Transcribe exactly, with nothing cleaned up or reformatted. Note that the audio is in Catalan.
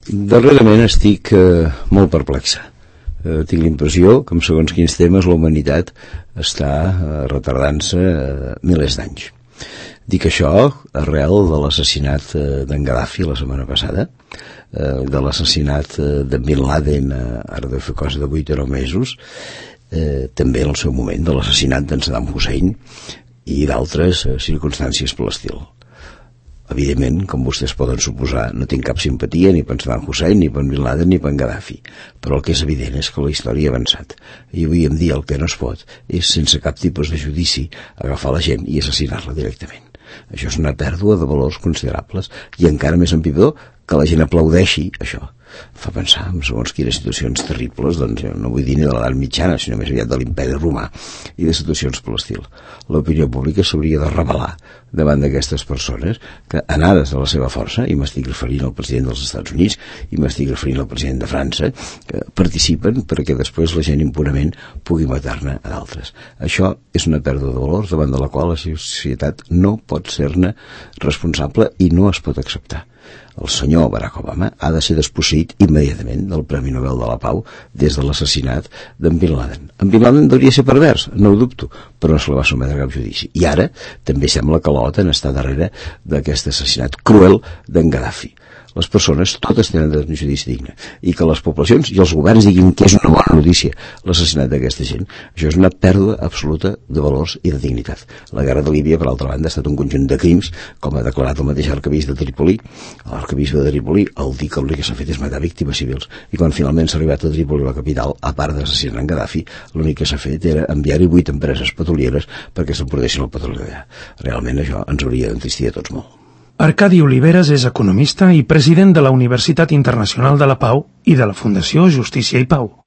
Darrerament estic eh, molt perplexa. Eh, tinc l'impressió que en segons quins temes la humanitat està eh, retardant-se eh, milers d'anys. Dic això arrel de l'assassinat eh, d'en Gaddafi la setmana passada, eh, de l'assassinat eh, de Bin Laden, eh, ara de fer cosa de vuit o nou mesos, eh, també en el seu moment de l'assassinat d'en Saddam Hussein i d'altres eh, circumstàncies per l'estil. Evidentment, com vostès poden suposar, no tinc cap simpatia ni per Saddam Hussein, ni per Bin Laden, ni per Gaddafi. Però el que és evident és que la història ha avançat. I avui em dir el que no es pot és, sense cap tipus de judici, agafar la gent i assassinar-la directament. Això és una pèrdua de valors considerables i encara més empitjor que la gent aplaudeixi això. Fa pensar en segons quines situacions terribles, doncs jo no vull dir ni de l'edat mitjana, sinó més aviat de l'imperi romà i de situacions per l'estil. L'opinió pública s'hauria de rebel·lar davant d'aquestes persones que, anades a la seva força, i m'estic referint al president dels Estats Units i m'estic referint al president de França, que participen perquè després la gent impunament pugui matar-ne a d'altres. Això és una pèrdua de valors davant de la qual la societat no pot ser-ne responsable i no es pot acceptar. El senyor Barack Obama ha de ser desposseït immediatament del Premi Nobel de la Pau des de l'assassinat d'en Bin Laden. En Bin Laden hauria ser pervers, no ho dubto, però no se la va sotmetre a cap judici. I ara també sembla que l'OTAN està darrere d'aquest assassinat cruel d'en Gaddafi. Les persones totes tenen dret a un judici digne i que les poblacions i els governs diguin que és una bona notícia l'assassinat d'aquesta gent. Això és una pèrdua absoluta de valors i de dignitat. La guerra de Líbia, per altra banda, ha estat un conjunt de crims, com ha declarat el mateix arquebisbe de Trípoli. L'arquebisbe de Trípoli el dir que l'únic que s'ha fet és matar víctimes civils, i quan finalment s'ha arribat a Trípoli, la capital, a part d'assassinar en Gaddafi, l'únic que s'ha fet era enviar-hi vuit empreses petrolieres perquè s'emportessin el petroli d'allà. Realment això ens hauria d'entristir a tots molt. Arcadi Oliveres és economista i president de la Universitat Internacional de la Pau i de la Fundació Justícia i Pau.